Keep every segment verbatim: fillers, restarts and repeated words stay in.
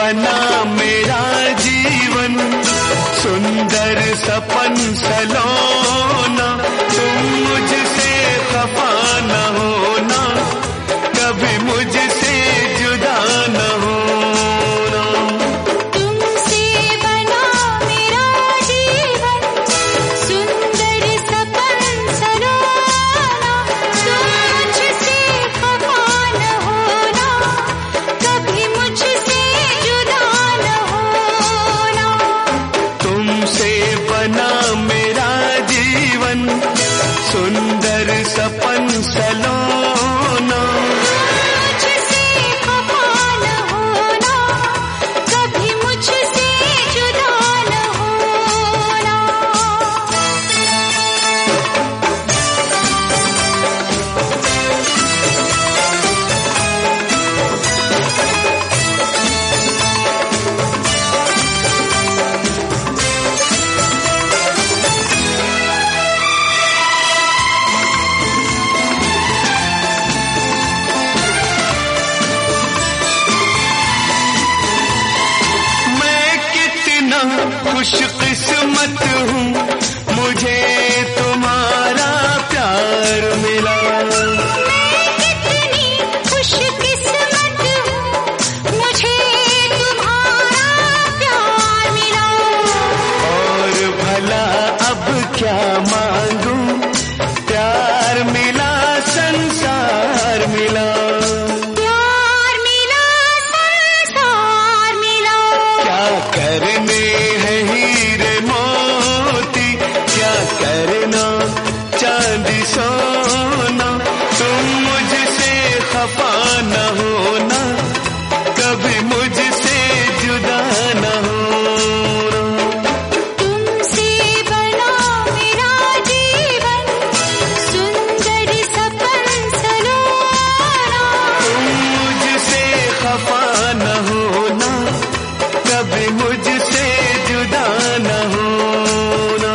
बना मेरा जीवन, सुंदर सपन सलोना। तुम मुझसे खफा न होना, कभी मुझसे जुदा न होना। तुमसे बना मेरा जीवन, सुंदर सपन सलोना। तुम मुझसे खफा न होना, कभी मुझसे जुदा न होना। तुमसे बना मेरा जीवन, सुंदर सपन सलोना। मुझसे खफा न होना, कभी मुझसे जुदा न होना। खुशकिस्मत हूँ, मुझे तुम्हारा प्यार मिला। मैं कितनी खुशकिस्मत हूँ, मुझे तुम्हारा प्यार मिला। और भला अब क्या मांगूं, प्यार मिला संसार मिला। प्यार मिला संसार मिला। क्या करने हैं हीरे मोती, क्या करना चांदी सोना। तुम मुझसे खफा न होना, कभी मुझसे जुदा न होना। तुमसे बना मेरा जीवन, सुंदर सपन सलोना। तुम मुझसे खफा न होना, कभी मुझसे जुदा न होना।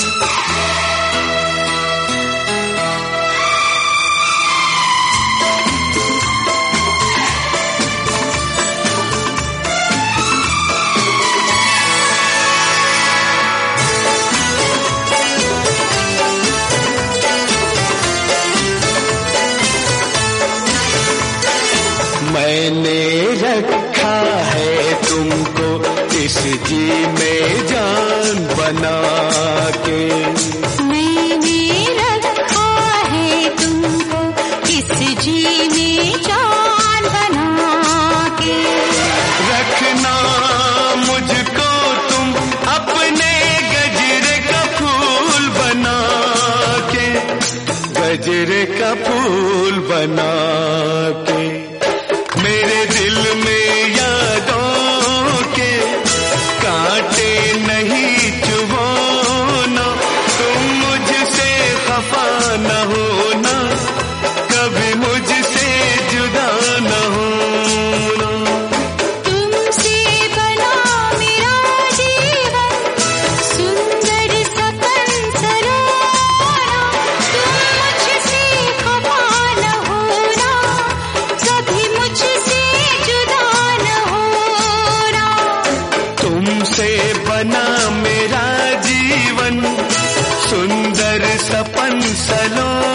मैंने रखा है तुमको इस जी में जान बना के। मैंने रखा है तुमको इस जी में जान बना के। रखना मुझको तुम अपने गजरे का फूल बना के, गजरे का फूल बना के। मेरे दिल में यादों के कांटे नहीं चुभोना। तुम मुझसे खफा न होना, कभी मुझसे जुदा न होना। तुमसे बना मेरा जीवन, सुंदर सपन सलोना। तुम मुझसे खफा न होना, कभी मुझसे जुदा न होना। तुमसे बना मेरा जीवन, सुंदर सपन सलो